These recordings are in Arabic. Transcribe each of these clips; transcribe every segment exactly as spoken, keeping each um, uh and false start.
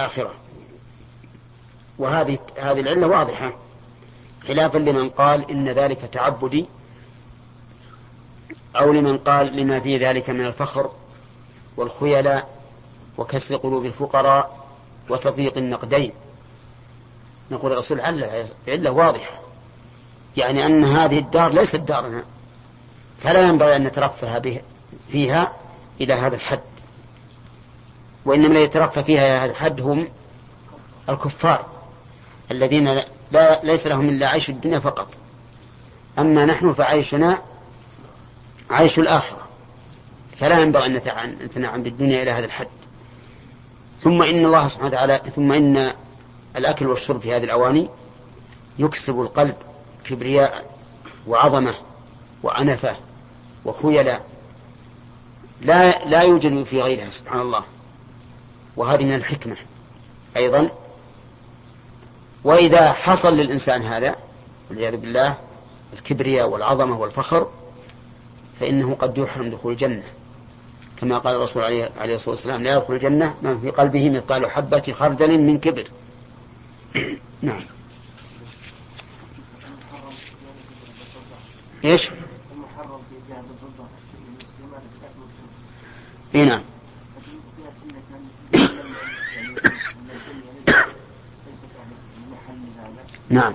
الآخرة. وهذه هذه العلة واضحة، خلافا لمن قال إن ذلك تعبدي، أو لمن قال لما في ذلك من الفخر والخيلاء وكسر قلوب الفقراء وتضييق النقدين. نقول الرسول علة علة واضحة، يعني أن هذه الدار ليست دارنا، فلا ينبغي أن نترفه به فيها إلى هذا الحد، وإنما لا يترفه فيها إلى هذا الحد هم الكفار الذين لا ليس لهم إلا عيش الدنيا فقط، أما نحن فعيشنا عيش الآخرة، فلا ينبغي أن نتنعم بالدنيا إلى هذا الحد. ثم إن الله سبحانه وتعالى ثم إن الأكل والشرب في هذه الأواني يكسب القلب كبرياء وعظمة وعنفة وخيلاء لا لا يوجد في غيرها سبحان الله، وهذه من الحكمة أيضا. وإذا حصل للإنسان هذا والعياذ بالله الكبرياء والعظمة والفخر، فإنه قد يحرم دخول الجنة، كما قال الرسول عليه الصلاة والسلام: لا يدخل الجنة من في قلبه مثقال حبة خردل من كبر. نعم. ايش؟ اي نعم. نعم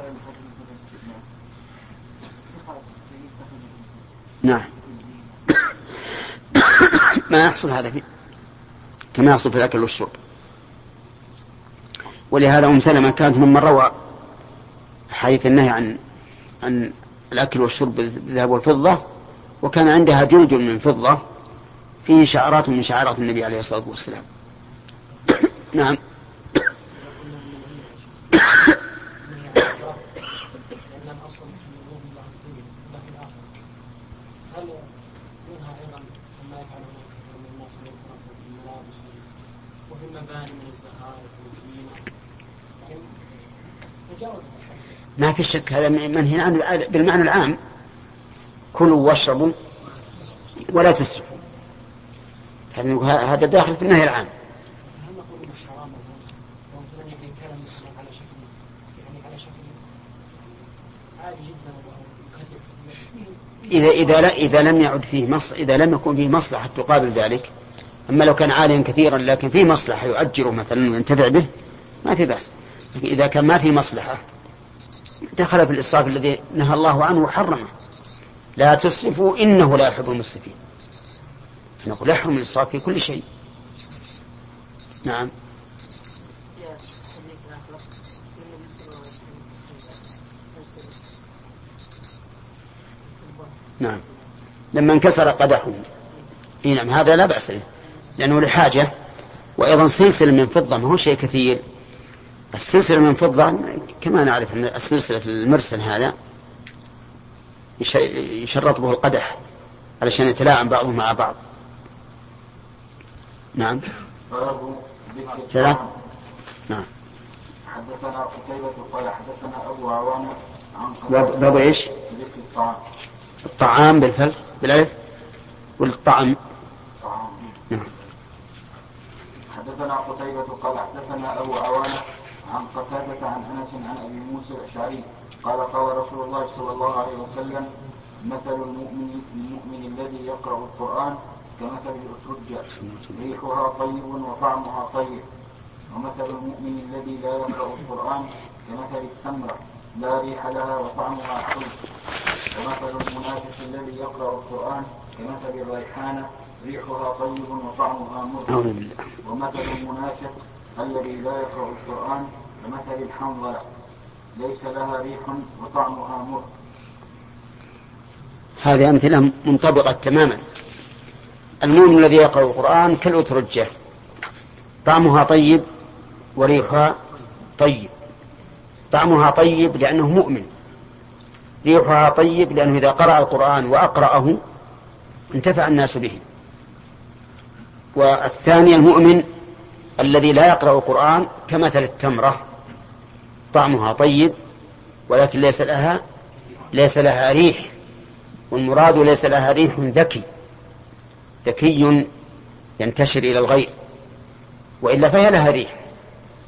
نعم ما يحصل هذا فيه كما يحصل في الأكل والشرب. ولهذا أم سلمة كانت من روى حديث النهي عن عن الأكل والشرب بالذهب والفضة، وكان عندها جلج من فضة فيه شعرات من شعارات النبي عليه الصلاة والسلام. نعم. ما في شك هذا منهي عنه بالمعنى العام: كلوا واشربوا ولا تسرفوا. هذا داخل في النهي العام. إذا إذا لا إذا لم يعد فيه مص إذا لم يكن فيه مصلحة تقابل ذلك. أما لو كان عاليا كثيرا لكن فيه مصلحة يؤجره مثلا وينتفع به ما في بأس. إذا كان ما في مصلحة دخل في الإسراف الذي نهى الله عنه وحرمه: لا تسرفوا إنه لا يحب المسرفين. نقول يحرم الإسراف في كل شيء. نعم. نعم لما انكسر قدحه. نعم هذا لا بأس له لأنه لحاجة. وأيضا سلسلة من فضة ما هو شيء كثير. السلسلة من فضة كما نعرف أن السلسلة المرسل هذا يشرط به القدح علشان يتلاعب بعضه مع بعض. نعم. ثلاث. نعم. حدثنا قتيبة قال حدثنا أبو عوانة عن باب إيش؟ الطعام. الطعام بالفلح بالألف والطعم. نعم. حدثنا قتيبة قال حدثنا أبو عوانة عن قتادة عن أنس عن أبي موسى الأشعري قال قال رسول الله صلى الله عليه وسلم: مثل المؤمن المؤمن الذي يقرأ القرآن كمثل الأترجة ريحها طيب وطعمها طيب، ومثل المؤمن الذي لا يقرأ القرآن كمثل التمرة لا ريح لها وطعمها حلو، ومثل المنافق الذي يقرأ القرآن كمثل الريحانة ريحها طيب وطعمها مر، ومثل المنافق الذي لا يقرأ القرآن كمثل الحنظلة ليس لها ريح وطعمها مر. هذه أمثلة منطبقة تماما. المؤمن الذي يقرأ القرآن كالأترجة طعمها طيب وريحها طيب. طعمها طيب لأنه مؤمن، ريحها طيب لأنه إذا قرأ القرآن وأقرأه انتفع الناس به. والثاني المؤمن الذي لا يقرأ القرآن كمثل التمرة طعمها طيب ولكن ليس لها ليس لها ريح، والمراد ليس لها ريح ذكي ذكي ينتشر إلى الغير، وإلا فهي لها ريح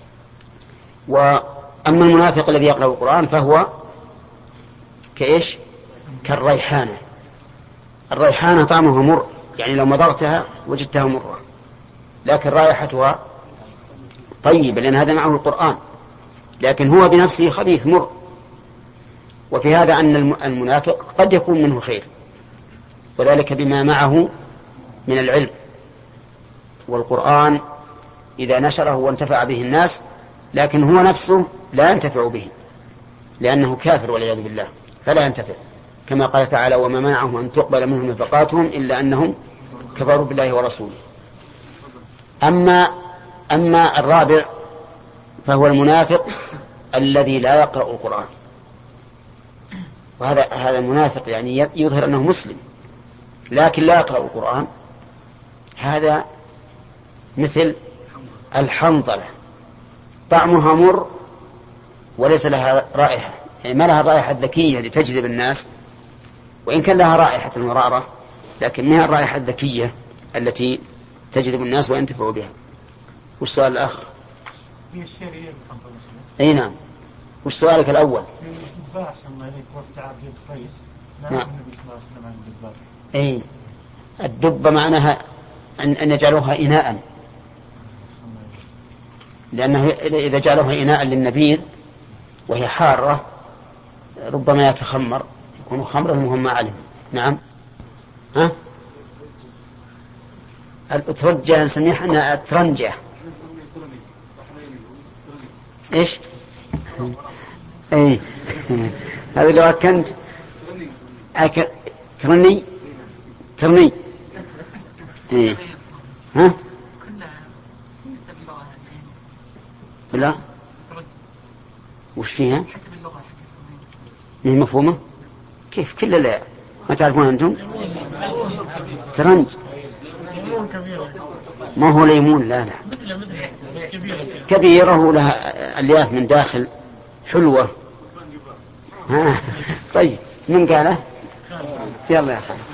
وأما المنافق الذي يقرأ القرآن فهو كإيش؟ كالريحانة. الريحانة طعمها مر، يعني لو مضغتها وجدتها مرة، لكن رائحتها طيبة لأن هذا معه القرآن، لكن هو بنفسه خبيث مر. وفي هذا أن المنافق قد يكون منه خير، وذلك بما معه من العلم والقرآن إذا نشره وانتفع به الناس، لكن هو نفسه لا ينتفع به لأنه كافر والعياذ بالله، فلا ينتفع، كما قال تعالى: وما منعهم أن تقبل منهم نفقاتهم إلا أنهم كفروا بالله ورسوله. أما أما الرابع فهو المنافق الذي لا يقرأ القرآن، وهذا هذا المنافق يعني يظهر أنه مسلم لكن لا يقرأ القرآن. هذا مثل الحنظلة، طعمها مر وليس لها رائحة، يعني ما لها الرائحة الذكية لتجذب الناس، وإن كان لها رائحة مرارة لكن ما هي الرائحة الذكية التي تجذب الناس وينتفعوا بها. وش سؤال الأخ؟ هي الشريعة الحنظلة. أي نعم. وش سؤالك الأول؟ الدباء أحسن الله إليك وقت عابد كويس. نعم. النبي صلى الله عليه وسلم عن الدباء. أي الدب معناها أن أن يجعلوها إناء، لأنه إذا جعلوها إناء للنبيذ وهي حارة ربما يتخمر، يكون خمرا وهم ما علم. نعم. ها؟ الأترجة نسميها احنا الترنجة. إيش؟ أي هذا لو أكنت أك... ترني ترني إيه ها؟ لا وش فيها؟ ما هي مفهومة؟ كيف كل لا ما تعرفون أنتم؟ ترنج ما هو ليمون، لا لا كبيرة ولها ألياف من داخل حلوة. ها طيب من قاله؟ يلا يا خالد.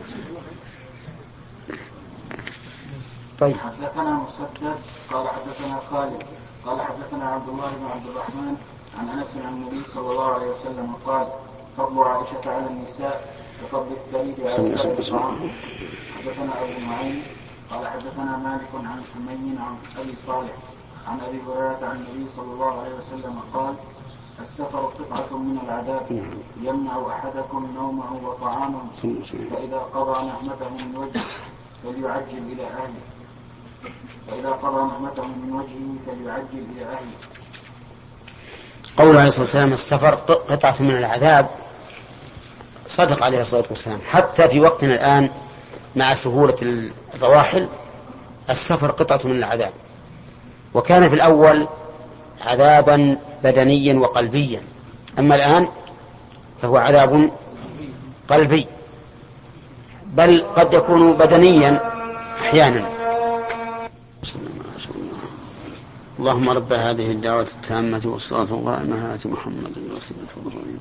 طيب حدثنا مسدد قال حدثنا خالد قال حدثنا عبد الله بن عبد الرحمن عن أنس عن النبي صلى الله عليه وسلم قال: فضل عائشة على النساء كفضل الثريد على سائر الطعام. حدثنا أبو معين قال حدثنا مالك عن سمي عن أبي صالح عن أبي هريرة عن النبي صلى الله عليه وسلم قال: السفر قطعة من العذاب يمنع أحدكم نومه وطعامه، فإذا قضى نعمته من وجهه فليعجل إلى أهله فإذا قضى نعمته من وجهه فليعجل إلى أهله. قول عليه الصلاة والسلام: السفر قطعة من العذاب، صدق عليه الصلاة والسلام. حتى في وقتنا الآن مع سهولة الرواحل السفر قطعة من العذاب، وكان في الأول عذابا بدنيا وقلبيا، أما الآن فهو عذاب قلبي، بل قد يكون بدنيا أحيانا. اللهم رب هذه الدعوة التامة والصلاة القائمة آت محمد الوسيلة والفضيلة.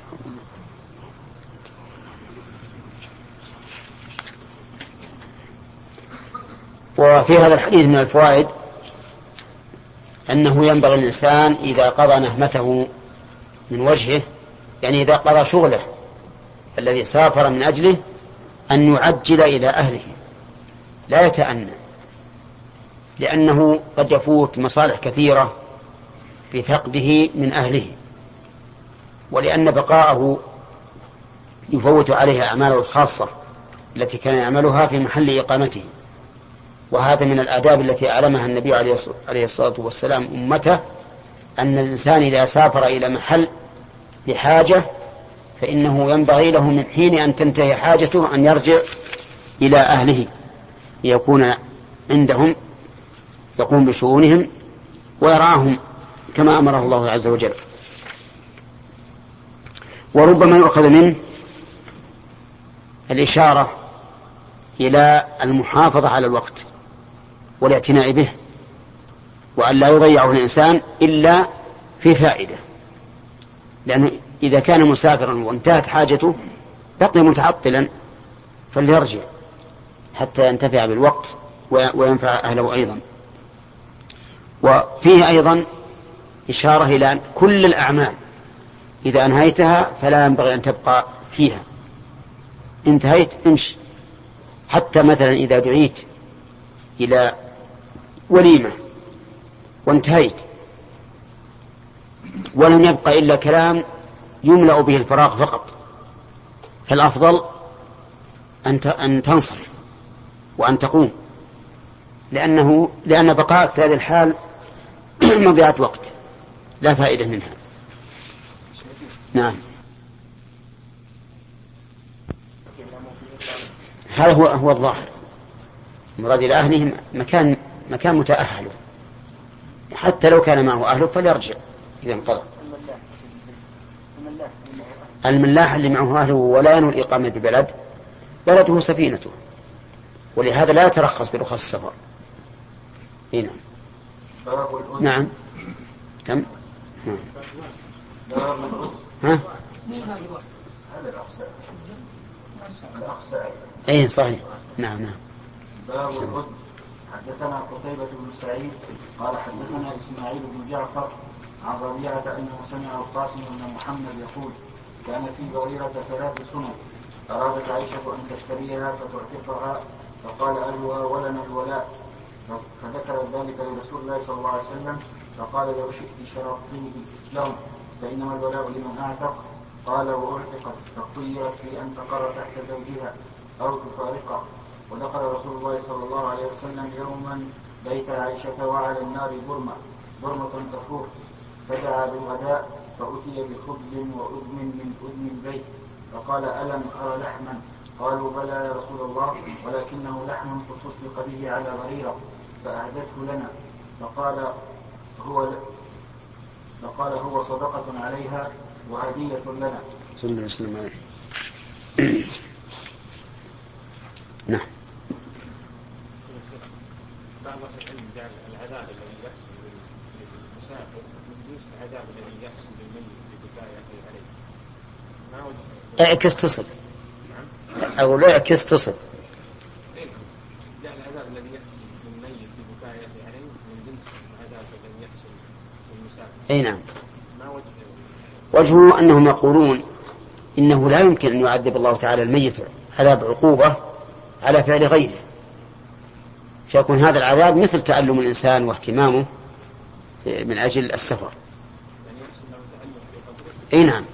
وفي هذا الحديث من الفوائد أنه ينبغي الإنسان إذا قضى نهمته من وجهه، يعني إذا قضى شغله الذي سافر من أجله، أن يعجل إلى أهله لا يتأنى، لأنه قد يفوت مصالح كثيرة بفقده من أهله، ولأن بقاءه يفوت عليه أعماله الخاصة التي كان يعملها في محل إقامته. وهذا من الآداب التي أعلمها النبي عليه الصلاة والسلام أمته، أن الإنسان إذا سافر إلى محل بحاجة فإنه ينبغي له من حين أن تنتهي حاجته أن يرجع إلى أهله ليكون عندهم يقوم بشؤونهم ويرعاهم كما أمره الله عز وجل. وربما يؤخذ منه الإشارة إلى المحافظة على الوقت والاعتناء به، وأن لا يضيعه الإنسان إلا في فائدة، لأنه إذا كان مسافرا وانتهت حاجته بقي متعطلا، فليرجع حتى ينتفع بالوقت وينفع أهله أيضا. وفيه أيضا إشارة إلى أن كل الأعمال إذا أنهيتها فلا ينبغي أن تبقى فيها، انتهيت امشي. حتى مثلا إذا دعيت إلى وليمة وانتهيت ولم يبقى إلا كلام يملأ به الفراغ فقط، فالأفضل أن تنصرف وأن تقوم، لأنه لأن بقاءك في هذه الحال مضيعة وقت لا فائدة منها. نعم، هذا هو هو الظاهر. مراد إلى أهلهم مكان مكان متأهل، حتى لو كان معه أهله فليرجع إذا انقضى. الملاح اللي معه أهله ولا ينوي الإقامة ببلد، بلده سفينته، ولهذا لا يترخص برخص السفر. هنا نعم تم نعم. ها اي صحيح. نعم نعم. باب الغد. حدثنا قتيبة بن سعيد قال حدثنا إسماعيل بن جعفر عن ربيعة أنه سمع القاسم بن محمد يقول كان في بريرة ثلاث سنن أرادت عائشة أن تشتريها فتعتقها فقال أهلها ولنا الولاء، فذكر ذلك لرسول الله صلى الله عليه وسلم فقال لو شئت شرطتني لهم فإنما الولاء لمن أعتق. قال وأعتقت فخيرت في أن تقر تحت زوجها أو تفارقه. ودخل رسول الله صلى الله عليه وسلم يوما بيت عائشة وعلى النار برمة برمة تفور، فدعا بالغداء فأتي بخبز وأذن من أذن البيت فقال ألم أرى لحما؟ قالوا بلى يا رسول الله ولكنه لحم تصدق به على بريرة فأهدته لنا. فقال هو فقال هو صدقة عليها وهدية لنا. صلى الله عليه وسلم. نعم. بعض العلم جعل العذاب الذي يحصل للمسافر من جنس العذاب الذي يحصل للميت بكفايته عليه. ما وجه اعكس تصل. أو لا اعكس تصل. جعل العذاب الذي يحصل للميت بكفايته عليه من جنس العذاب الذي يحصل للمسافر. أي نعم. ما وجه وجهه أنهم يقولون إنه لا يمكن أن يعذب الله تعالى الميت عذاب عقوبة على فعل غيره، فيكون هذا العذاب مثل تألم الإنسان واهتمامه من أجل السفر. أي نعم.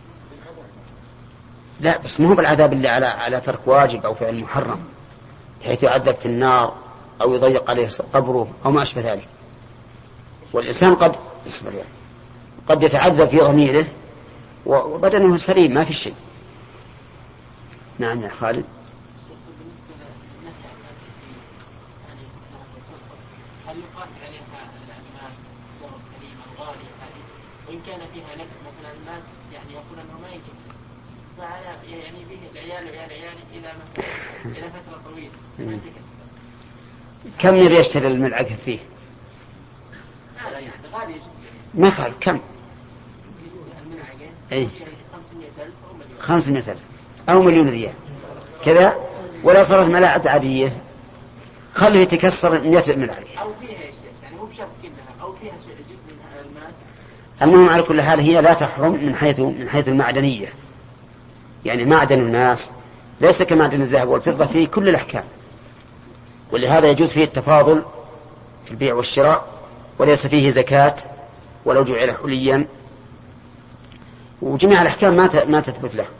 لا بس مو بالعذاب اللي على على ترك واجب أو فعل محرم حيث يعذب في النار أو يضيق عليه قبره أو ما أشبه ذلك. والإنسان قد اصبر يعني قد يتعذب في ضميره وبدنه سليم ما في شيء. نعم يا خالد. هل يقاس عليها الماس ضرب كريمة غالية هذه وإن كان فيها نفس مثلا الماس يعني يقول أنه ما ينكسر فعلى يعني به العيال وعيال عيال إلى مثلا إلى فترة طويلة ما ينكسر. كم يشتري الملعقة فيه؟ هذا يعني غالي جدا. ما خال كم؟ الملعقة أي خمسمائة ألف أو مليون. خمسمائة ألف أو مليون ريال كذا، ولا صارت ملاعق عادية خليه يتكسر مئة ملعقة. أو فيها شيء يعني مو بشرط كلها أو فيها شيء جزء من الماس. المهم على كل حال هي لا تحرم من حيث من حيث المعدنية، يعني معدن الناس ليس كمعدن الذهب والفضة فيه كل الأحكام، ولهذا يجوز فيه التفاضل في البيع والشراء وليس فيه زكاة ولو جعل حليا، وجميع الأحكام ما ما تثبت له.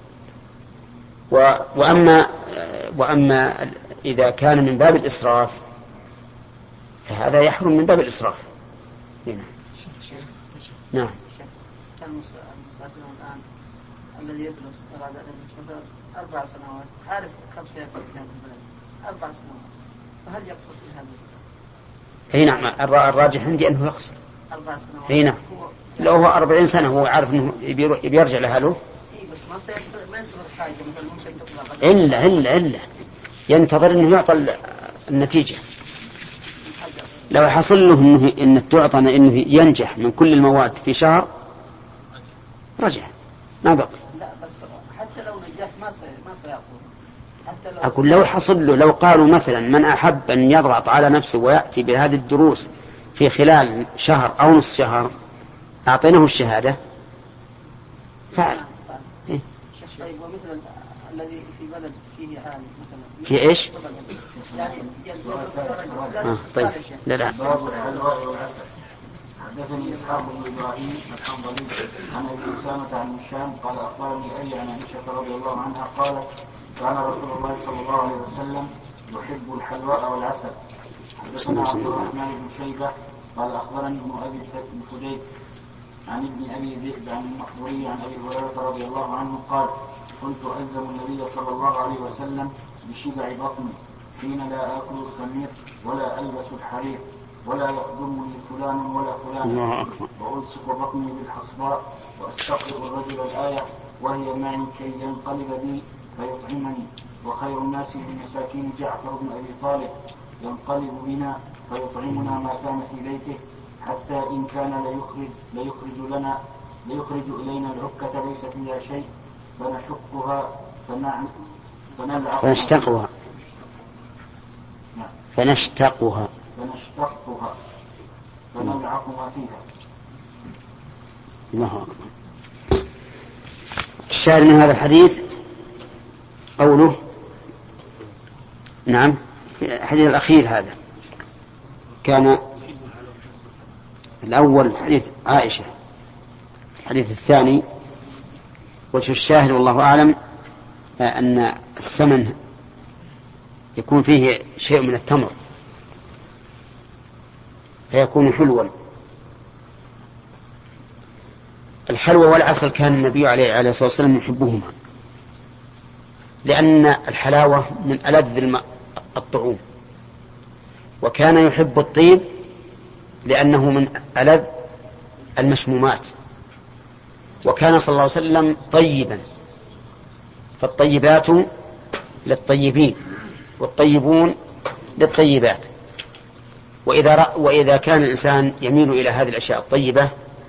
وأما وأما إذا كان من باب الإسراف فهذا يحرم من باب الإسراف. هنا. نعم. المسافر الآن الذي يدرس أراد أن يدرس مثلا أربع سنوات عارف كم سيكون في هذا البلد أربع سنوات فهل يقصد في هذا؟ أي نعم الراجح عندي أنه يقصر أربع سنوات. أي نعم. لو هو أربعين سنة هو عارف أنه يرجع لأهله. إيه بس ما سينتظر ما ينتظر حاجة مثلا ممكن تطلع. إلا إلا إلا ينتظر أنه يعطى النتيجة. لو حصل له إنه إن تعطى إنه ينجح من كل المواد في شهر رجع ما بقي. لا بس حتى لو نجح ما سي ما سيأخذ. حتى لو أقول لو حصل له، لو قالوا مثلا من أحب أن يضغط على نفسه ويأتي بهذه الدروس في خلال شهر أو نصف شهر أعطيناه الشهادة فعل. إيه؟ طيب ومثل الذي في بلد فيه عام مثلا في إيش؟ يعني آه طيب لا لا باب الحلواء والعسل. حدثني اسحاق بن ابراهيم الحنظلي عن ابي اسامه عن هشام قال اخبرني ابي عن عائشه رضي الله عنها قالت كان رسول الله صلى الله عليه وسلم يحب الحلواء والعسل. حدثنا عبد الرحمن بن شيبه قال اخبرني ابن ابي الفديك عن ابن ابي ذئب عن المقبوري عن ابي هريره رضي الله عنه قال كنت الزم النبي صلى الله عليه وسلم بشبع بطني حين لا اكل الخمير ولا البس الحرير ولا يخدمني فلان ولا فلان وألصق بطني بالحصباء وأستقرئ الرجل الآية وهي معي كي ينقلب بي فيطعمني وخير الناس للمساكين جعفر بن أبي طالب ينقلب بنا فيطعمنا ما كان في بيته حتى إن كان ليخرج, ليخرج لنا ليخرج إلينا العكة ليس فيها شيء فنشقها فنلعقها فنشتقها فنشتقها فنشتقها فنلعق ما فيها. الله أكبر. الشاهد من هذا الحديث قوله نعم الحديث الأخير هذا كان الأول حديث عائشة، الحديث الثاني وجه الشاهد والله أعلم أن السمن يكون فيه شيء من التمر فيكون حلوا. الحلوى والعسل كان النبي عليه الصلاة والسلام يحبهما لأن الحلاوة من ألذ الطعوم، وكان يحب الطيب لأنه من ألذ المشمومات، وكان صلى الله عليه وسلم طيبا، فالطيبات للطيبين والطيبون للطيبات. وإذا, رأ وإذا كان الإنسان يميل إلى هذه الأشياء الطيبة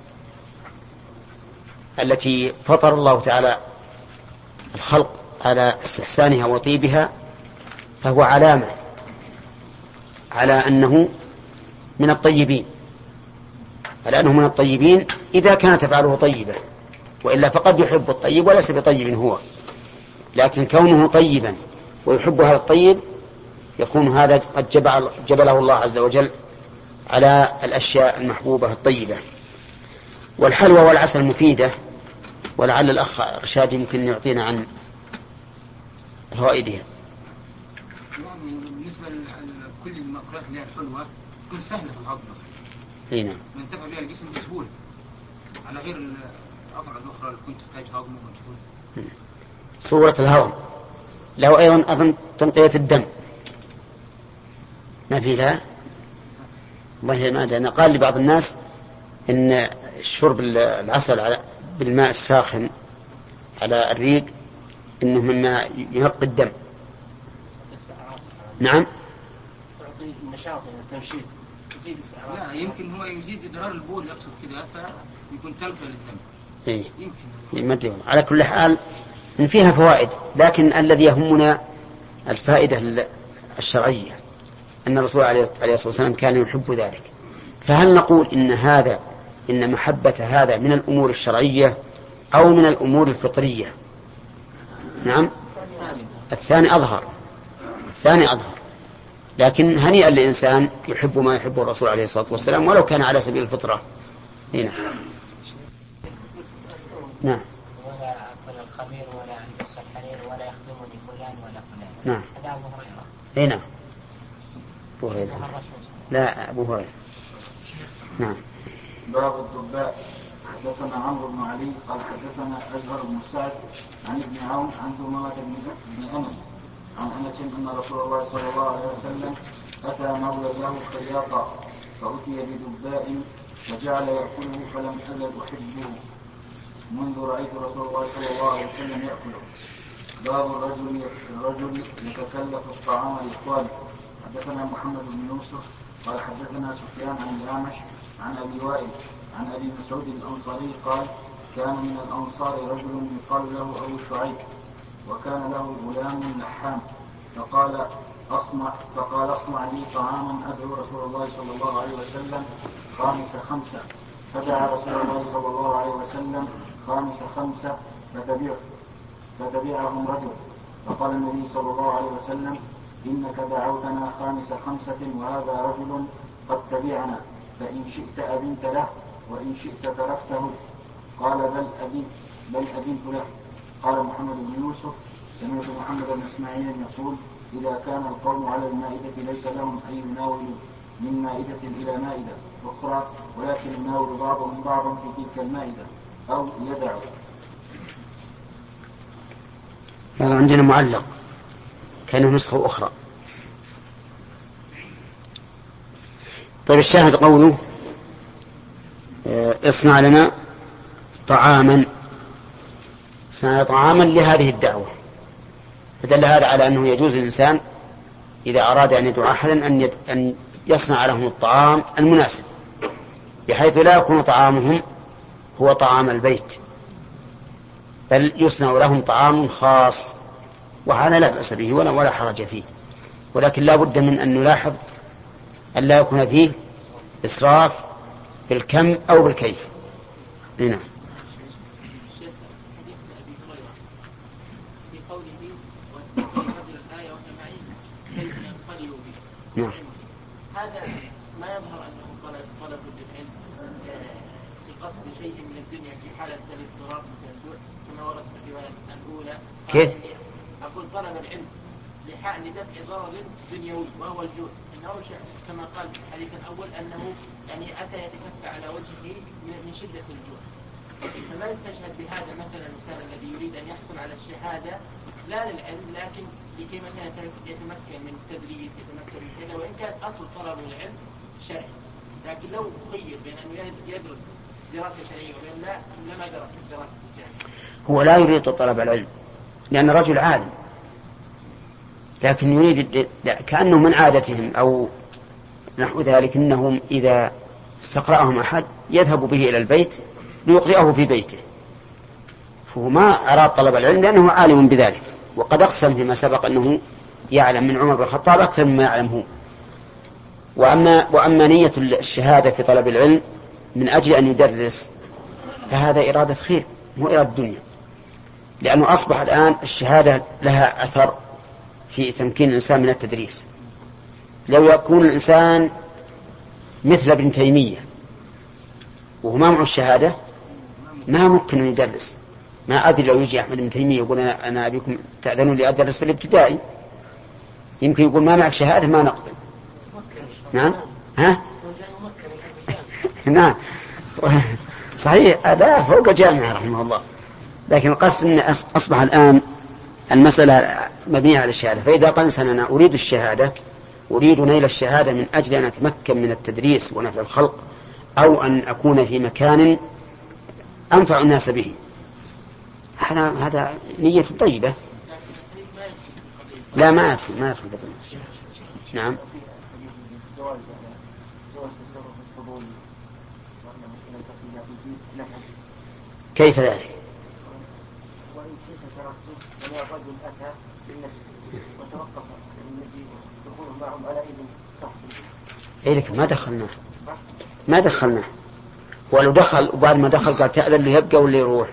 التي فطر الله تعالى الخلق على استحسانها وطيبها فهو علامة على أنه من الطيبين، على أنه من الطيبين إذا كانت أفعاله طيبة، وإلا فقد يحب الطيب وليس بطيب هو، لكن كونه طيبا ويحب هذا الطيب يكون هذا قد جبل جبله الله عز وجل على الأشياء المحبوبة الطيبة. والحلوى والعسل مفيدة، ولعل الأخ رشاد يمكن يعطينا عن فوائدها. بالنسبة لكل المأكولات اللي هي الحلوة تكون سهلة في الهضم، اي نعم، ينتفع بها الجسم بسهولة على غير الأطعمة الأخرى اللي كنت تحتاج هضم ومجهود. صورة الهضم له أيضا أظن تنقية الدم ما في لا والله ما أدري. أنا قال لبعض الناس إن شرب العسل على بالماء الساخن على الريق إنه مما ينقي الدم. نعم تعطي النشاط والتنشيط يزيد لا يمكن هو يزيد إدرار البول يقصد كذا فيكون تلقى للدم. إيه يمكن على كل حال إن فيها فوائد، لكن الذي يهمنا الفائدة الشرعية أن الرسول عليه الصلاة والسلام كان يحب ذلك. فهل نقول إن هذا إن محبة هذا من الأمور الشرعية أو من الأمور الفطرية؟ نعم الثاني أظهر، الثاني أظهر، لكن هنيئا للإنسان يحب ما يحبه الرسول عليه الصلاة والسلام ولو كان على سبيل الفطرة. هنا نعم ولا أكل الخمير ولا ألبس الحرير ولا يخدمني فلان ولا فلان. نعم هذا أبو هريرة. هنا أبو هريرة لا أبو هريرة. نعم. باب الدباء. حدثنا عمرو بن علي قال حدثنا أزهر بن سعد عن ابن عون عن ثمامة بن أنس عن أنس أن رسول الله صلى الله عليه وسلم أتى مولى له خياطا فأتي بدباء فجعل يأكله فلم أزل أحبه منذ رأيت رسول الله صلى الله عليه وسلم يأكله. باب الرجل الرجل يتكلف الطعام لإخوانه. حدثنا محمد بن يوسف قال حدثنا سفيان عن الأعمش عن أبي وائل عن أبي مسعود الأنصاري قال كان من الأنصار رجل يقال له أبو شعيب وكان له غلام لحام فقال أصنع فقال أصنع لي طعاما أدعو رسول الله صلى الله عليه وسلم خامس خمسة فدعا رسول الله صلى الله عليه وسلم خامس خمسة فتبع فتبعهم رجل، فقال النبي صلى الله عليه وسلم: إنك دعوتنا خامس خمسة وهذا رجل قد تبعنا، فإن شئت أذنت له وإن شئت تركته. قال: بل أذنت بل أذنت له. قال محمد بن يوسف: سمعت محمد بن إسماعيل يقول: إذا كان القوم على المائدة ليس لهم أن يناولوا من مائدة إلى مائدة أخرى، ولكن يناول بعضهم بعضا في تلك المائدة أو يدعوا. هذا عندنا معلق كأنه نسخة أخرى. طيب الشاهد قوله: اصنع لنا طعاما، اصنع طعاما لهذه الدعوة، فدل هذا على أنه يجوز للإنسان إذا أراد أن يدعو أحدا أن يصنع لهم الطعام المناسب، بحيث لا يكون طعامهم هو طعام البيت، بل يصنع لهم طعام خاص، وهذا لا بأس به ولا ولا حرج فيه، ولكن لا بد من أن نلاحظ أن لا يكون فيه إسراف بالكم أو بالكيف. هنا نعم. هذا ما يظهر أنه طلب طلب للعلم بقصد شيء من الدنيا في حالة الاضطرار مثل الجوع، كما ورد في الرواية الأولى. كيف؟ أقول طلب العلم لحال دفع ضرر دنيوي وهو الجوع، إنه كما قال في الحديث الأول أنه يعني أتى يتكفى على وجهه من شدة الجوع. فما يستشهد بهذا مثلا الإنسان الذي يريد أن يحصل على الشهادة لا للعلم، لكن لكي مثلا يتمكن من التدريس، يتمكن من كذا، وإن كان أصل طلب العلم شرعي، لكن لو خير بين أن يدرس دراسة شرعية وبين لا لما درس دراسة الجامعة. هو لا يريد طلب العلم لأن رجل عالم، لكن يريد كأنه من عادتهم أو نحو ذلك أنهم إذا استقرأهم أحد يذهب به إلى البيت ليقرئه في بيته، فهو ما أراد طلب العلم لأنه عالم بذلك، وقد أقسم فيما سبق أنه يعلم من عمر بن الخطاب أكثر مما يعلمه. وأما, وأما نية الشهادة في طلب العلم من أجل أن يدرس فهذا إرادة خير مو إرادة الدنيا، لأنه أصبح الآن الشهادة لها أثر في تمكين الإنسان من التدريس. لو يكون الإنسان مثل ابن تيمية وهو ما معه الشهادة ما ممكن أن يدرس. ما أدري لو يجي أحمد بن تيمية يقول أنا أبيكم تأذنوا لي أدرس في الابتدائي، يمكن يقول ما معك شهادة ما نقبل. نعم ها نعم صحيح، هذا فوق جامعة رحمه الله، لكن القصد أن أصبح الآن المسألة مبنية على الشهادة. فإذا قال إنسان أنا أريد الشهادة، أريد نيل الشهادة من أجل أن أتمكن من التدريس ونفع الخلق، أو أن أكون في مكان أنفع الناس به، هذا هذا نية طيبة. لا ما أدخل ما أدخل قبل. نعم. كيف ذلك؟ إيه لك ما دخلناه ما دخلناه ولو دخل وبعد ما دخل قال تأذن اللي يبقى واللي يروح.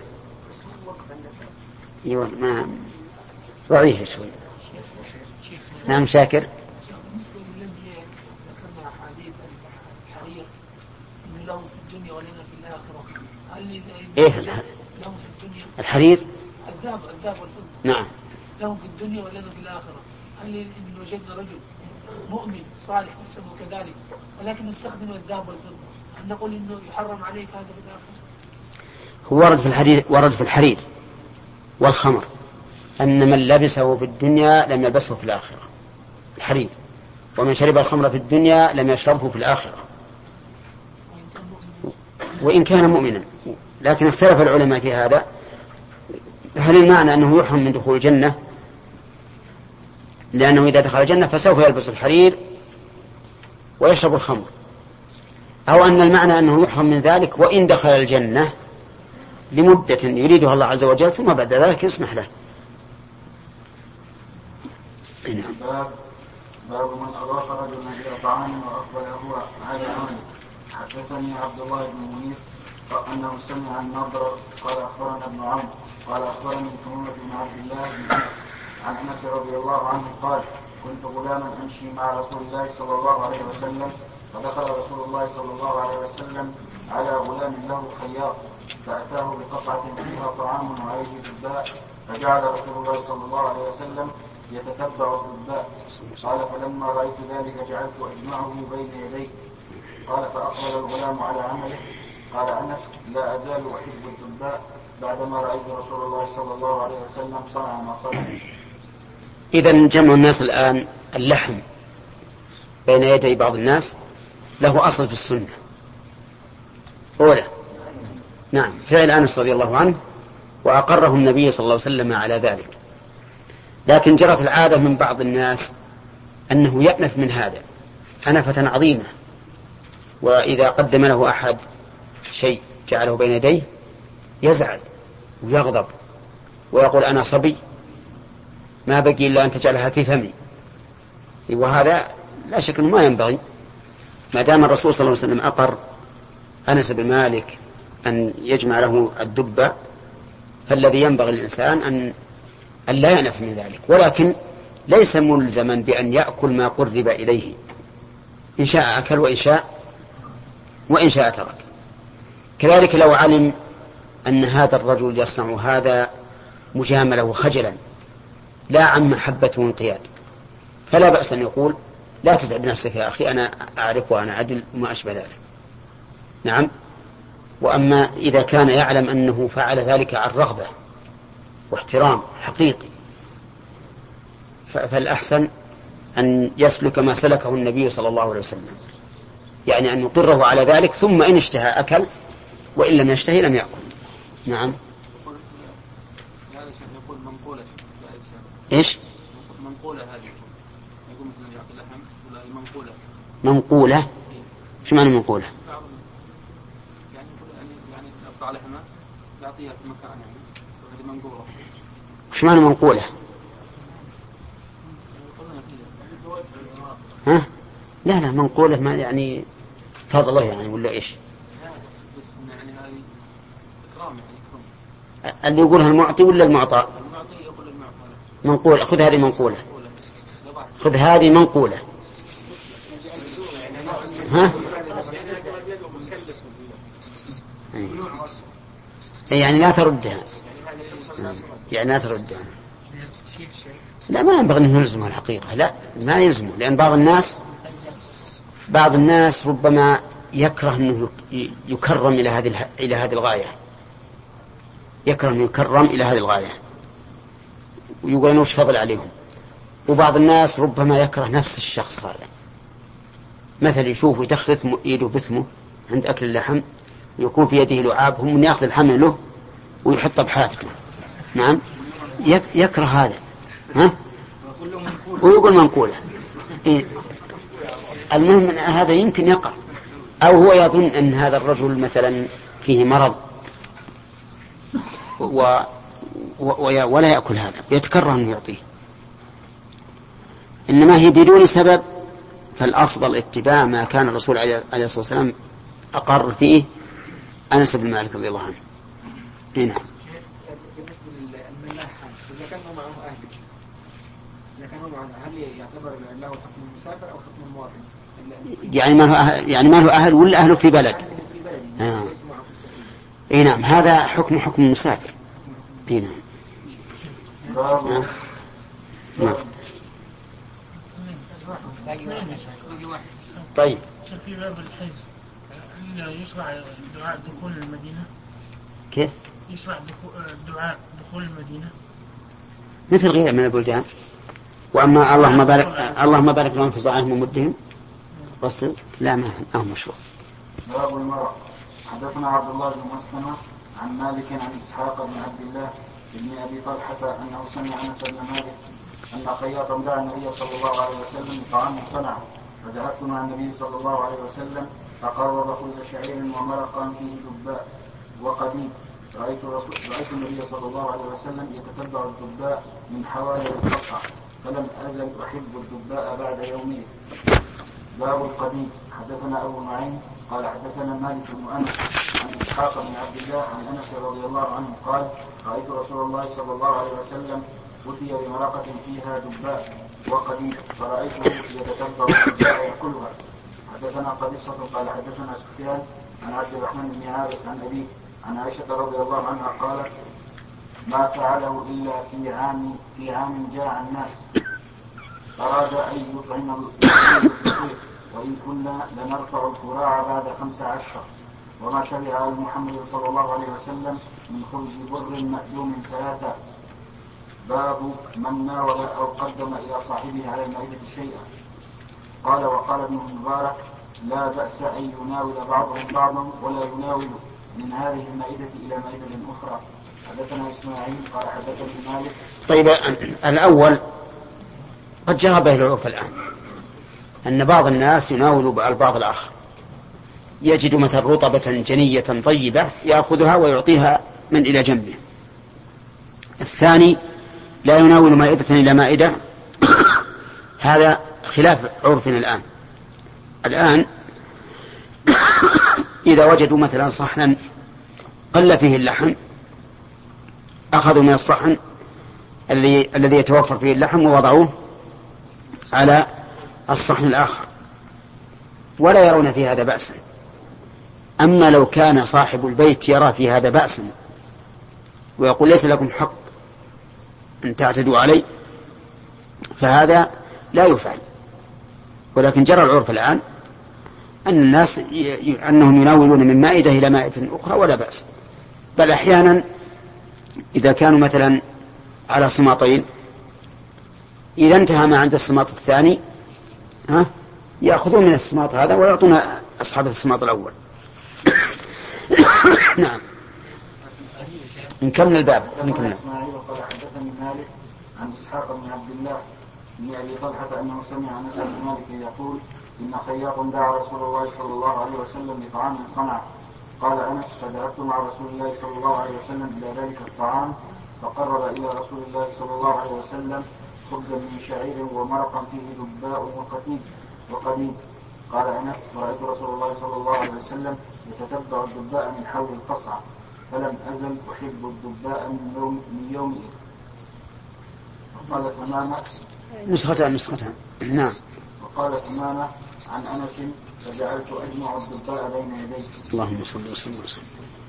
ايوه ما ضعيف شوي. نعم شاكر. ايه الحرير الذهب الذهب والفضة نعم لهم في الدنيا ولنا في الآخرة. هل إن وجدنا رجل مؤمن صالح نحسبه كذلك ولكن نستخدم الذهب والفضة هل نقول إنه يحرم عليك هذا في الآخرة؟ هو ورد في الحديث ورد في الحرير والخمر أن من لبسه في الدنيا لم يلبسه في الآخرة الحرير، ومن شرب الخمر في الدنيا لم يشربه في الآخرة وإن كان مؤمنا. لكن اختلف العلماء في هذا، هل المعنى أنه يحرم من دخول الجنة لأنه إذا دخل الجنة فسوف يلبس الحرير ويشرب الخمر، أو أن المعنى أنه يحرم من ذلك وإن دخل الجنة لمدة يريدها الله عز وجل ثم بعد ذلك يسمح له. باب باب من أضاف رجلا إلى طعام وأقبله على عمله. حدثني عبد الله بن منير أنه سمع النضر قال أخبرنا ابن عمرو قال أخبرني محمد بن عبد الله بن أنس عن أنس رضي الله عنه قال كنت غلاما أمشي مع رسول الله صلى الله عليه وسلم فدخل رسول الله صلى الله عليه وسلم على غلام له خياط فأتاه بقصعة فيها طعام وعليه دباء فجعل رسول الله صلى الله عليه وسلم يتتبع الدباء قال فلما رأيت ذلك جعلت أجمعه بين يديه قال فأقبل الغلام على عمله قال أنس لا أزال أحب الدباء بعدما رأيت رسول الله صلى الله عليه وسلم صنع ما صنع. إذن جمع الناس الآن اللحم بين يدي بعض الناس له أصل في السنة أولى. نعم فعل أنس رضي الله عنه وأقره النبي صلى الله عليه وسلم على ذلك. لكن جرت العادة من بعض الناس أنه يأنف من هذا أنفة عظيمة، وإذا قدم له أحد شيء جعله بين يديه يزعل ويغضب ويقول أنا صبي ما بقي إلا أن تجعلها في فمي، وهذا لا شك أنه ما ينبغي. ما دام الرسول صلى الله عليه وسلم أقر أنس بن مالك أن يجمع له الدبة فالذي ينبغي الإنسان أن أن لا يأنف من ذلك، ولكن ليس ملزما بأن يأكل ما قرب إليه، إن شاء أكل وإن شاء وإن شاء ترك. كذلك لو علم أن هذا الرجل يصنع هذا مجاملة وخجلا لا عن محبة وانقياد فلا بأس أن يقول لا تتعب نفسك يا أخي أنا أعرف وأنا عدل وما أشبه ذلك. نعم. وأما إذا كان يعلم أنه فعل ذلك عن رغبة واحترام حقيقي فالأحسن أن يسلك ما سلكه النبي صلى الله عليه وسلم، يعني أن يقره على ذلك ثم إن اشتهى أكل وإن لم يشتهي لم يأكل. نعم. يقول منقولة إيش؟ منقولة هذه يقول مثلا يعطي لحم ولا منقولة. منقولة؟ شو معنى منقولة؟ يعني يعني يقطع لحمة يعطيها في مكان يعني وهذه منقولة. شو معنى منقولة؟ ها؟ لا لا منقولة ما يعني فضله يعني ولا إيش؟ بس يعني هذه إكرام يعني إكرام. اللي يقولها المعطي ولا المعطى؟ المعطي يقول المعطى. منقولة. خذ هذه منقولة. خذ هذه منقولة. ها؟ يعني لا تردها. يعني لا تردها. لا ما ينبغي أن يلزمها الحقيقة، لا ما يلزمه، لأن بعض الناس بعض الناس ربما يكره أنه يكرم إلى هذه إلى هذه الغاية، يكره أن يكرم إلى هذه الغاية ويقول أنه وش فضل عليهم. وبعض الناس ربما يكره نفس الشخص هذا، مثل يشوف يتخلث يده بثمه عند أكل اللحم ويكون في يده لعاب هم من يأخذ الحمل له ويحطه بحافته. نعم يكره هذا. ها؟ ويقول منقولة. إيه؟ المهم أن هذا يمكن يقع، أو هو يظن أن هذا الرجل مثلا فيه مرض و... و... ولا يأكل هذا ويتكره أن يعطيه، إنما هي بدون سبب. فالأفضل اتباع ما كان الرسول عليه الصلاة والسلام أقر فيه أنس بن مالك رضي الله عنه. هنا بالنسبة للملاحة إذا كان معه أهل إذا كان معه أهل يعتبر له حكم المسافر أو حكم المواطن؟ يعني ما هو أهل يعني ما هو أهل ولا أهله في بلد؟ آه. إيه نعم هذا حكم حكم المسافر. إيه نعم. آه. نعم. طيب. في باب الحج يشرع دعاء دخول المدينة. كيف؟ يشرع دعاء دخول المدينة مثل غيره من البلدان. وأما اللهم بارك اللهم بارك لهم في صاعهم ومدهم بس لا ما هو مشروع. باب المرأة. حدثنا عبد الله بن مسلمة عن مالك عن إسحاق بن عبد الله بن أبي طلحة أنه سمع أنس بن مالك أن خياطا دعا النبي صلى الله عليه وسلم بطعام صنعه فذهبت مع النبي صلى الله عليه وسلم فقرب خبز شعير ومرقا فيه دباء وقديم. رأيت, رأيت النبي صلى الله عليه وسلم يتتبع الدباء من حوالي القصعة فلم أزل أحب الدباء بعد يومين. باب القديم. حدثنا أبو نعيم قال حدثنا مالك بن أنس عن إسحاق بن عبد الله عن أنس رضي الله عنه قال رأيت رسول الله صلى الله عليه وسلم أتي بمرقة فيها دباء وقديد فرأيته يتتبع الدباء يأكلها. حدثنا قبيصة قال حدثنا سفيان عن عبد الرحمن بن عابس عن أبيه عن عائشة رضي الله عنها قالت ما فعله إلا في عام في عام جاع الناس أراد أن يطعم الفطير وإن كنا لنرفع الكراع بعد خمس عشر وما شبع آل محمد صلى الله عليه وسلم من خبز بر مأدوم ثلاثة. باب من ناول أو قدم إلى صاحبه على المائدة شيئا. قال وقال ابن المبارك لا بأس أن يناول بعضهم بعضا ولا يناول من هذه المائدة إلى مائدة أخرى. حدثنا إسماعيل قال حدثني مالك. طيب الأول قد جرى به العرف الآن أن بعض الناس يناول البعض الآخر، يجد مثل رطبة جنية طيبة يأخذها ويعطيها من إلى جنبه. الثاني لا يناول مائدة إلى مائدة، هذا خلاف عرفنا الآن. الآن إذا وجدوا مثلا صحنا قل فيه اللحم أخذوا من الصحن الذي الذي يتوفر فيه اللحم ووضعوه على الصحن الآخر ولا يرون في هذا بأسا. أما لو كان صاحب البيت يرى في هذا بأسا ويقول ليس لكم حق أن تعتدوا علي فهذا لا يفعل. ولكن جرى العرف الآن أن الناس ي... أنهم يناولون من مائدة إلى مائدة أخرى ولا بأس، بل أحيانا إذا كانوا مثلا على صماطين إذا انتهى ما عند الصماط الثاني ها يأخذون من الصماط هذا ويعطون أصحاب الصماط الأول. نعم. نكمل الباب. نكمل. إسماعيل قال حدثني مالك عن إسحاق بن عبد الله بن أبي طلحة أنه سمع أنس بن مالك يقول إن خياط دعا رسول الله صلى الله عليه وسلم بطعام صنع. قال أنس فذهبت مع رسول الله صلى الله عليه وسلم إلى ذلك الطعام فقرب إلى رسول الله صلى الله عليه وسلم خبزا من شعير ومرقا فيه دباء وقديد وقديد. قال أنس ورأيت رسول الله صلى الله عليه وسلم يتتبع الدباء من حول القصعة فلم أزل أحب الدباء من يوم من يومئذ. وقال ثمامة نسختها نسختها نعم. وقال ثمامة عن أنس فجعلت أجمع الدباء بين يديه. اللهم صل وسلم وسلم.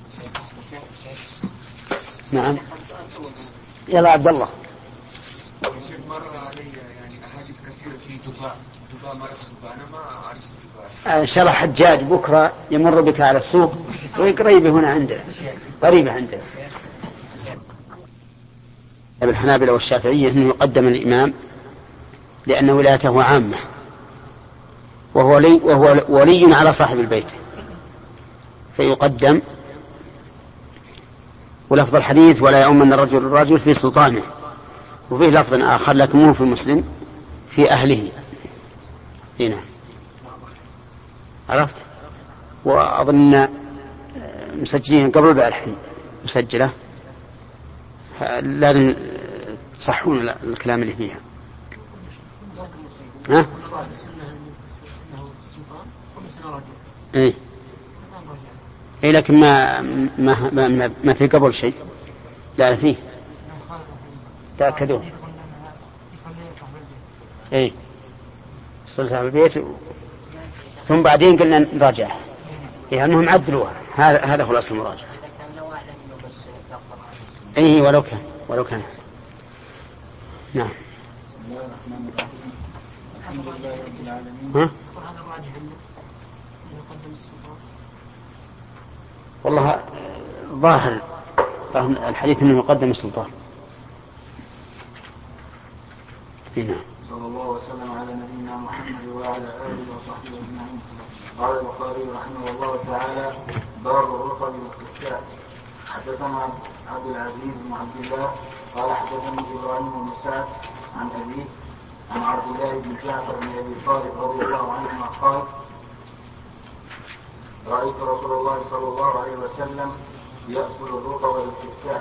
نعم. يلا عبد الله. مر علي يعني أحاديث كثيرة في دباء دباء مرة دباء أنا ما أعرف دباء. إن شاء الله حجاج بكرة يمر بك على السوق وقريبة هنا عندنا قريبة عندنا. الحنابلة والشافعية أنه يقدم الإمام لأن ولايته عامة وهو ولي, وهو ولي على صاحب البيت فيقدم. ولفظ الحديث ولا يؤمن الرجل الرجل في سلطانه، وفيه لفظ آخر لكن مو في مسلم في أهله. هنا عرفت. وأظن مسجلين قبل بقى الحين مسجلة لازم تصحون الكلام اللي فيها. ها؟ ايه ايه لكن ما ما ما, ما في قبل شيء. لا فيه تأكدوا. ايه صلتها في البيت ثم بعدين قلنا نراجع إيه أنهم عدلوها. هذا هذا هو الأصل المراجعة. ايه ولو كان ولو كان نعم. بسم الله الرحمن الرحيم. الحمد لله رب العالمين. ها؟ والله ظاهر الحديث انه يقدم السلطان. هنا صلى الله وسلم على نبينا محمد وعلى اله وصحبه اجمعين. قال البخاري رحمه الله تعالى باب الرطب والكتاب. حدثنا عبد العزيز بن عبد الله قال حدثني ابراهيم بن سعد عن ابيه عن عبد الله بن جعفر بن ابي طالب رضي الله عنهما قال رأيت رسول الله صلى الله عليه وسلم يأكل الرطب والكتاب.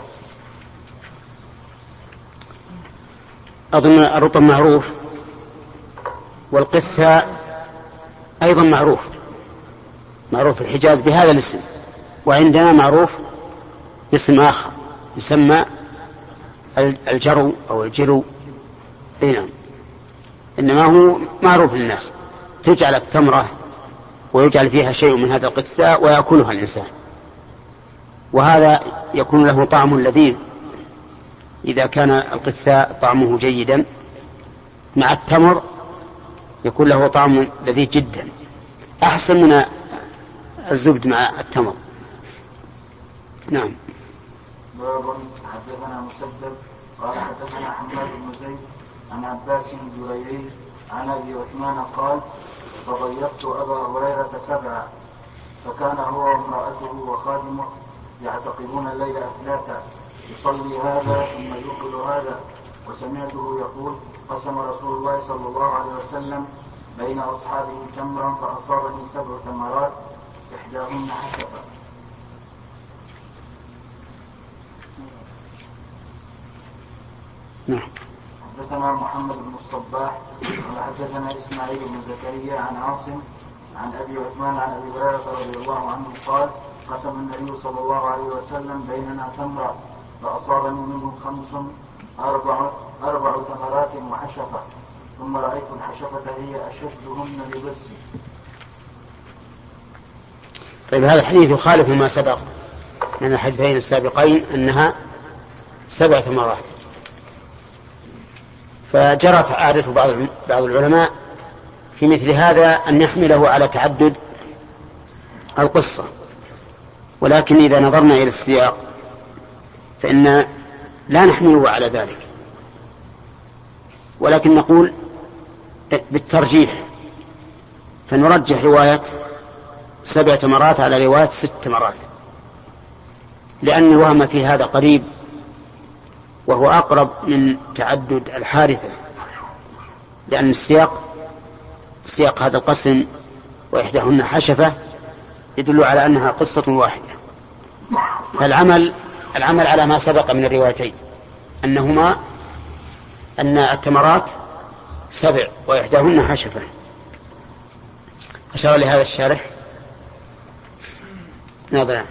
أظن الرطب معروف والقثة أيضا معروف معروف في الحجاز بهذا الاسم وعندنا معروف باسم آخر يسمى الجرو أو الجرو. نعم، إنما هو معروف للناس، تجعل التمرة ويجعل فيها شيء من هذا القثاء ويأكلها الإنسان، وهذا يكون له طعم لذيذ إذا كان القثاء طعمه جيدا مع التمر، يكون له طعم لذيذ جدا، أحسن من الزبد مع التمر. نعم. باب حدثنا مسدد قال حدثنا حماد بن زيد عن عباس الجريري عن ابي عثمان قال فضيفت ابا هريره سبعا فكان هو وامراته وخادمه يعتقدون الليل اثلاثا يصلي هذا ثم يوقظ هذا، وسمعته يقول قسم رسول الله صلى الله عليه وسلم بين اصحابه تمرا فاصابني سبع تمرات احداهن حشفا. نعم. حدثنا محمد بن الصباح وحدثنا اسماعيل بن زكريا عن عاصم عن ابي عثمان عن ابي هريره رضي الله عنه قال قسم النبي صلى الله عليه وسلم بيننا تمرا فاصابني منه خمس اربع اربع تمرات وحشفه، ثم رايت الحشفه هي اشدهن لضرسي. طيب، هذا الحديث يخالف ما سبق من الحديثين السابقين أنها سبع تمرات، فجرت عادة بعض بعض العلماء في مثل هذا أن يحمله على تعدد القصة، ولكن إذا نظرنا إلى السياق فإن لا نحمله على ذلك، ولكن نقول بالترجيح، فنرجح رواية سبع تمرات على رواية ست تمرات، لأن الوهم في هذا قريب وهو أقرب من تعدد الحارثة، لأن السياق سياق هذا القسم وإحداهن حشفة يدل على أنها قصة واحدة. فالعمل العمل على ما سبق من الروايتين أنهما أن التمرات سبع وإحداهن حشفة. أشار لهذا الشارح ناظرا.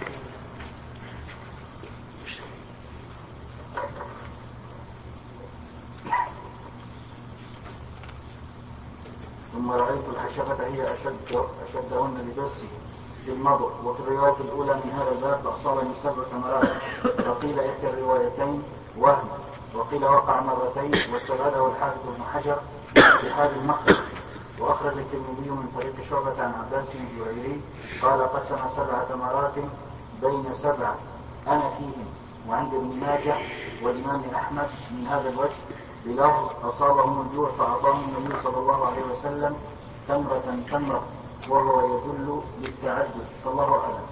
ثم رأيت الحشفة هي أشد أشدهن لدرسي في المضغ. وفي الرواية الأولى من هذا الباب فأصابني سبع تمرات، وقيل إحدى الروايتين وهم، وقيل وقع مرتين، واستبعده الحافظ بن حجر في هذا المخرج. وأخرج الترمذي من طريق شعبة عن عباس الجريري قال قسم سبع تمرات بين سبع أنا فيهم. وعند ابن ماجه والإمام أحمد من هذا الوجه بلفظ أصابهم الجوع فأعطاهم النبي صلى الله عليه وسلم تمرة تمرة، وهو يدل للتعدد، فالله أعلم.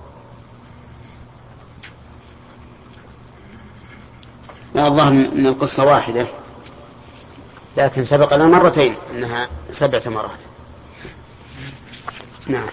لا، الله من القصة واحدة، لكن سبق لنا مرتين أنها سبع تمرات. نعم.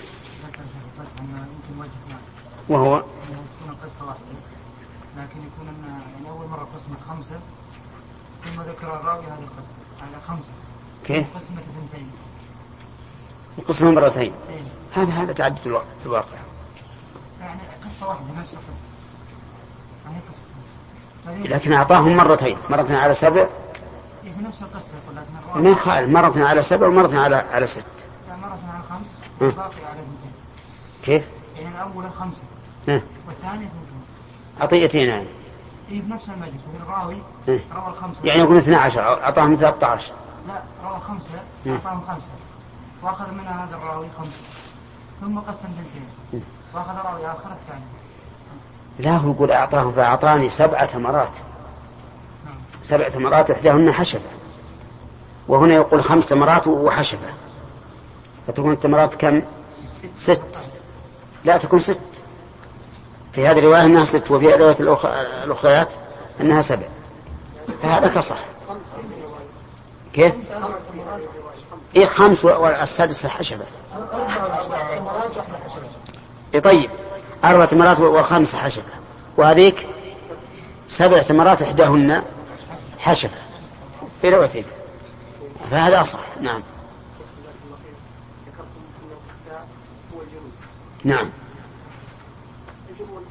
وهو يكون قصة واحدة، لكن يكون أن أول مرة قسمة خمسة ثم ذكر الراوي هذه القصة على خمسة. كيف؟ قسمة اثنتين. القسمة مرتين. إيه؟ هذا هذا تعدد الواقع. يعني قصة واحدة نفس القصة. يعني قصة. لكن أعطاهم مرتين، مرة على سبع. إيه نفس القصة يقول لكن الراوي. ما يخالف، مرة على سبع ومرة على على ست. يعني مرة على خمس وباقي على اثنتين. كيف؟ يعني الأول خمسة. ها. والثاني اثنتين. عطيتين يعني. إيه بنفس المجلس، وفي الراوي إيه؟ روى الخمسة. يعني يقول اثنا عشر، أعطاهم ثلاثة عشر. لا، روى خمسة، أعطاهم خمسة، وأخذ منها هذا الراوي خمسة، ثم قسم اثنتين، وأخذ راوي آخر الثاني. لا، هو يقول أعطاهم فأعطاني سبع تمرات. نعم. سبع تمرات إحداهن حشفة، وهنا يقول خمس تمرات وحشفة، فتكون التمرات كم؟ ست. لا، تكون ست. في هذه الرواية أنها ست، وفي الرواية الأخريات أنها سبع، فهذا كصح. كيف؟ إيه خمس والسادسة حشفة. إيه طيب، أربع تمرات وخمسة حشفة، وهذيك سبع تمرات إحداهن حشفة في روايتين، فهذا أصح. نعم. نعم.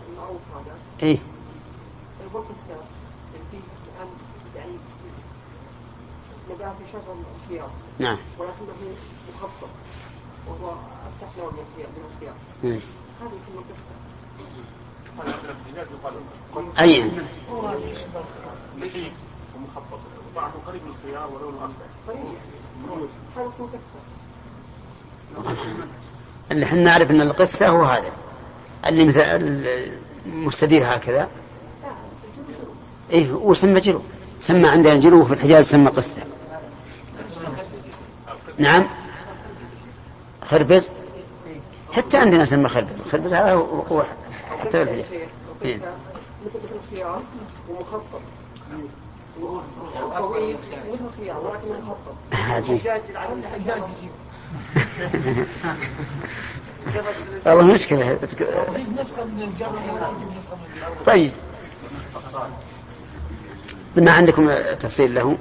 إيه يقول الكتاب في الآن يعني نباع في شغل الخيار نعم ولكنه مخطط وهو أفتح لون الخيار من الخيار إيه. هذا يسمى الكتاب. أي لحيف ومخطط وطعمه قريب من الخيار ولونه أخضر. هذا اسمه كتاب. اللي احنا نعرف ان القثة هو هذا اللي مثل المستدير هكذا. ايه وسمى جلو، سمى عندنا جلو في الحجاز سمى قثة. نعم خربز حتى عندنا سمى خربز. خربز هذا هو حتى في الحجاز. إيه. مثل الخيار ومخطط طويل مثل الخيار ولكن مخطط. عجيب. الحجاج يجيب والله مشكلة. نسخة من الجامعة ولا يجيب نسخة من الأول. طيب ما عندكم تفصيل له؟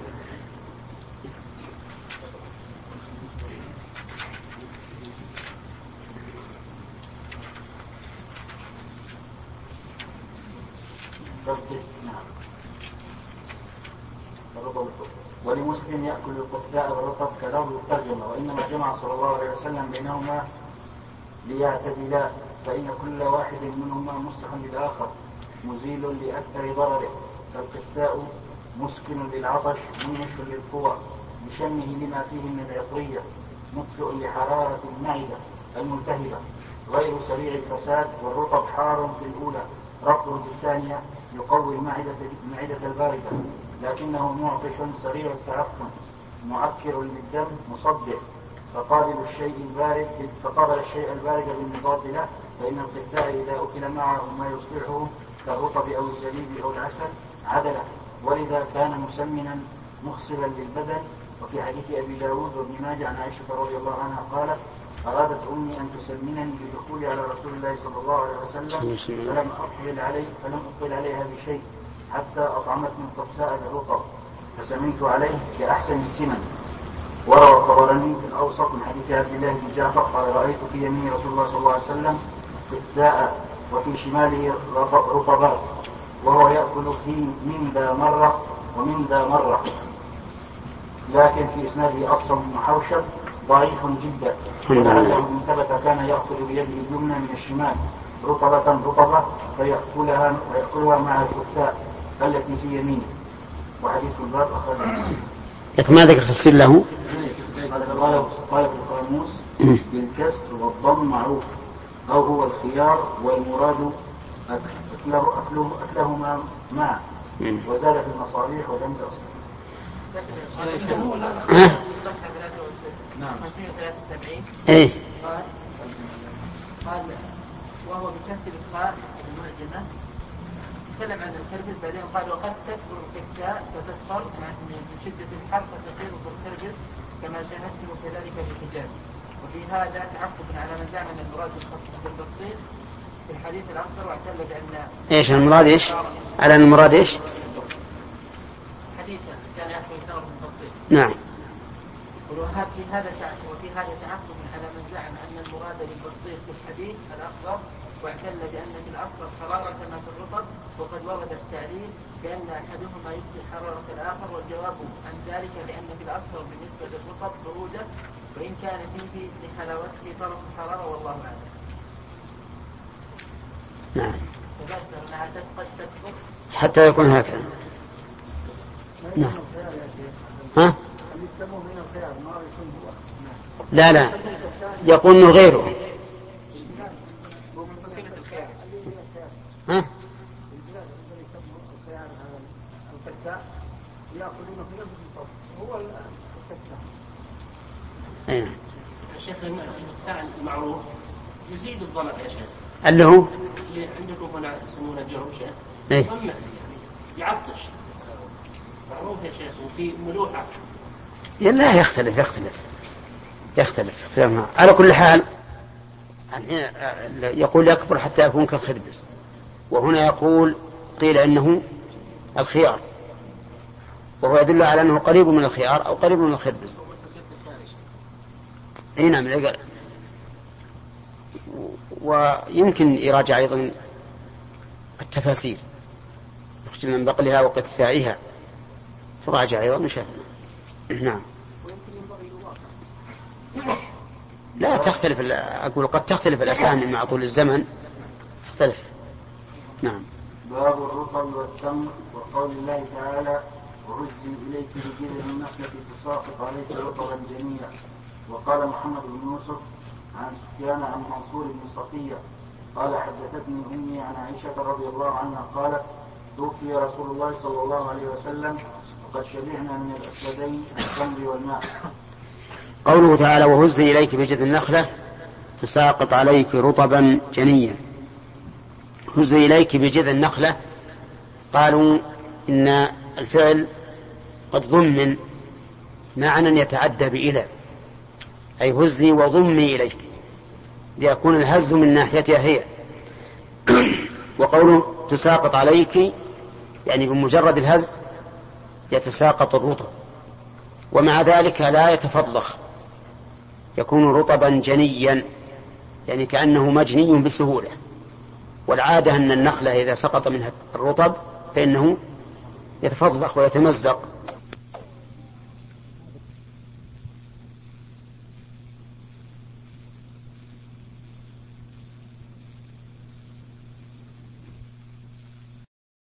ولمسلم يأكل القثاء والرطب كلفظ الترجمة، وإنما جمع صلى الله عليه وسلم بينهما ليعتدلا، فإن كل واحد منهما مصلح للآخر مزيل لأكثر ضرره. فالقثاء مسكن للعطش منمش للقوى بشمه لما فيه من العطرية مطفئ لحرارة المعدة الملتهبة غير سريع الفساد. والرطب حار في الأولى رطب في الثانية يقوي المعدة, المعدة الباردة، لكنه معطش سريع التعفن معكر للدم مصدع. فقابل الشيء البارد فقابل الشيء البارد بالمضاد له. فإن القثاء إذا أكل معه ما يصلحه كالرطب أو الزبيب أو العسل عدله، ولذا كان مسمنا مخصبا للبدن. وفي حديث أبي داود وابن ماجه عن عائشة رضي الله عنها قالت: أرادت أمي أن تسمنني بدخولي على رسول الله صلى الله عليه وسلم فلم أقبل عليه فلم أقبل عليها بشيء حتى أطعمتني القثاء بالرطب فسمنت عليه كأحسن السمن. وروى الطبراني في الأوسط من حديث عبد الله بن جعفر قال: رأيت في يمين رسول الله صلى الله عليه وسلم قثاء وفي شماله رطبات وهو يأكل في من ذا مرة ومن ذا مرة، لكن في إسناده أصل بن حوشب ضعيف جدا، ولعله إن ثبت كان يأخذ بيده اليمنى من الشمال رطبة رطبة فيأكلها ويأكلها مع القثاء التي في يمينه. وحديث الباب أخرجه. لكن ما ذكر تفسير له؟ قال في القاموس بالكسر والضم معروف أو هو الخيار والمراد أكله أكله أكلهما معا. وزاد في المصابيح ولم تأصل. نعم. ثلاثة وسبعين. إيه. قال قال وهو بكسر الخاء المعجمة تكلم عن الخربز، بعدين قال: وقد تكبر الكتاء فتصفر من شدة الحر فتصير بالخربز كما شاهدتم كذلك في الحجاز. وفي هذا تعقب على من زعم ان المراد بالبطيخ في الحديث الاخر، واعتل بان ايش المراد ايش؟ على المراد ايش؟ حديثا كان يأكل ثمر من البطيخ. نعم. وفي هذا وفي هذا تعقب على من زعم ان المراد بالبطيخ في الحديث الاخر، واعتل بان في الاصل حراره كما في الرطب، وقد ورد التعليل بان احدهما يفقد حراره الاخر، والجواب عن ذلك بان في الاصل بالنسبه للرطب بروده، وان كان فيه لحلاوته طرف الحراره والله اعلم. نعم. تذكر انها قد تكبر حتى يكون هكذا. نعم. ها؟ لا لا يقول انه غيره. ها؟ أيه. الشيخ الفعل المعروف يزيد الظلم يا شيخ. اللي هو اللي عندكم هنا يسمونه الجرم شيخ. ايه. ضمن يعطش معروف يا شيخ، وفي ملوحة. لا يختلف يختلف يختلف اختلافها. على كل حال يقول يكبر حتى يكون كالخربز، وهنا يقول قيل انه الخيار، وهو يدل على انه قريب من الخيار او قريب من الخربز. اي نعم. ويمكن يراجع ايضا التفاسير يخشى من بقلها وقتساعها فراجع أيضا مشاهد. نعم. لا تختلف، أقول قد تختلف الأسامي مع طول الزمن تختلف. نعم. باب الرطب والتمر وقول الله تعالى وهزي إليك بجذع النخلة تساقط عليك رطبا جنيا. وقال محمد بن يوسف عن سفيان عن منصور بن صفية قال حدثتني أمي عن عائشة رضي الله عنها قالت توفي رسول الله صلى الله عليه وسلم وقد شبعنا من الأسودين التمر والماء. قوله تعالى وهزي إليك بجذع النخلة تساقط عليك رطبا جنيا. هزي إليك بجذع النخلة، قالوا إن الفعل قد ضمن معنى يتعدى بإلى، أي هزي وضمي إليك ليكون الهز من ناحيتها هي. وقوله تساقط عليك يعني بمجرد الهز يتساقط الرطب، ومع ذلك لا يتفضخ، يكون رطبا جنيا يعني كأنه مجني بسهولة. والعادة أن النخلة إذا سقط منها الرطب فإنه يتفضخ ويتمزق